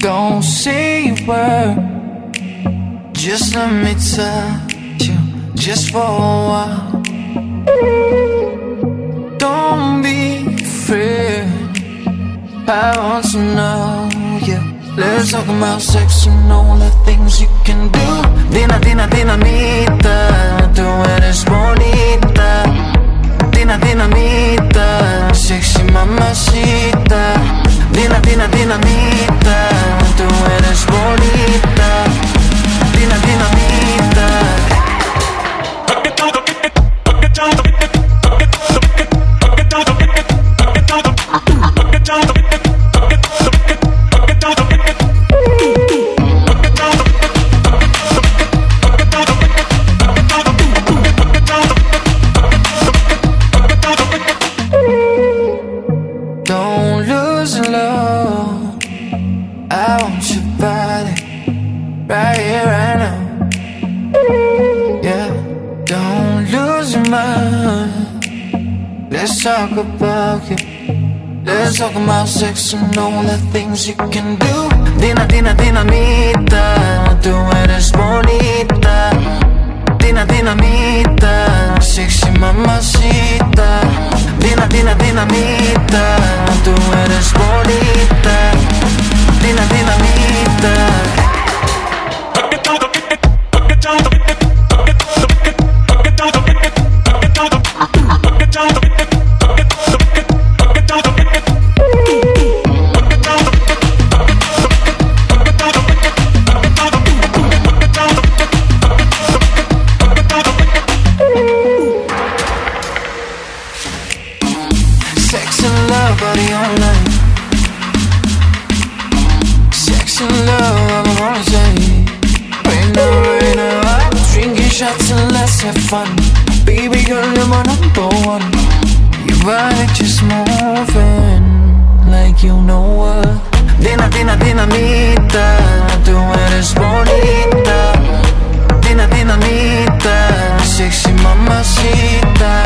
Don't say a word, just let me touch you, just for a while. Don't be afraid, I want to know you. Let's talk about sex and all the things you can do. Dinamita, tú eres bonita. Dinamita, sexy mamacita. Dinamita, tú eres bonita. Dinamita. Don't lose love, I want your body right here, right now. Yeah, don't lose your mind. Let's talk about you. Let's talk about sex and all the things you can do. Dinamita, tú eres bonita. Dinamita, sexy mamacita. Dinamita, tú eres bonita. Dinamita. Sex and love, body all night. Sex and love, I wanna say. Right now, drinking shots and let's have fun. Baby girl, you're my number one. Your body just moving like you know what. Dinamita, tú eres bonita. Dinamita, sexy mamacita.